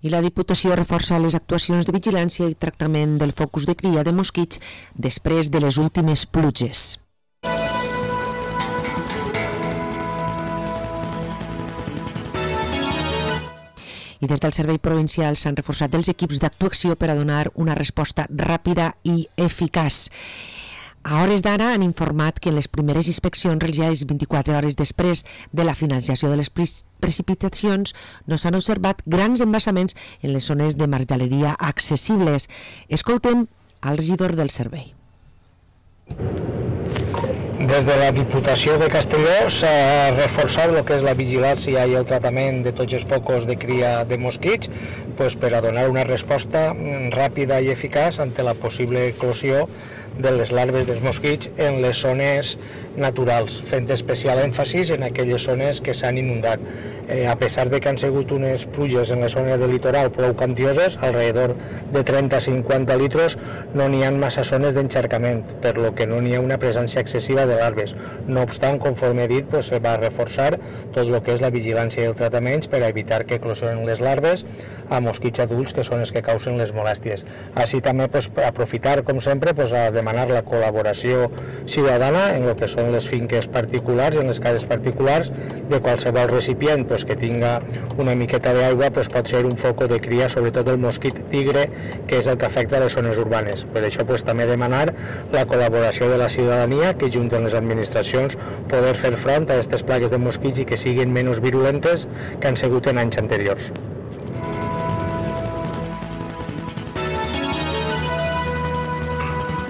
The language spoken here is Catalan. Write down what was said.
I la Diputació reforça les actuacions de vigilància i tractament del focus de cria de mosquits després de les últimes pluges. I des del Servei Provincial s'han reforçat els equips d'actuació per a donar una resposta ràpida i eficaç. A hores d'ara han informat que en les primeres inspeccions realitzades 24 hores després de la finalització de les precipitacions no s'han observat grans embassaments en les zones de marjaleria accessibles. Escoltem al regidor del servei. Des de la Diputació de Castelló s'ha reforçat el que és la vigilància i el tractament de tots els focus de cria de mosquits per a donar una resposta ràpida i eficaç ante la possible eclosió de les larves dels mosquits en les zones naturals, fent especial èmfasis en aquelles zones que s'han inundat. A pesar de que han sigut unes pluges en la zona del litoral prou quantioses, alrededor de 30-50 litros, no n'hi ha massa zones d'encharcament, per lo que no n'hi ha una presència excessiva de larves. No obstant, conforme he dit, se va reforçar tot el que és la vigilància i els tractaments per a evitar que eclosionen les larves a mosquits adults, que són els que causen les molèsties. Així també aprofitar, com sempre, a demanar la col·laboració ciutadana en el que són les finques particulars i en les cases particulars de qualsevol recipient que tinga una miqueta d'aigua, pot ser un foco de cria, sobretot el mosquit tigre, que és el que afecta les zones urbanes. Per això també demanar la col·laboració de la ciutadania, que junt amb les administracions poder fer front a aquestes plagues de mosquits i que siguin menys virulentes que han sigut en anys anteriors.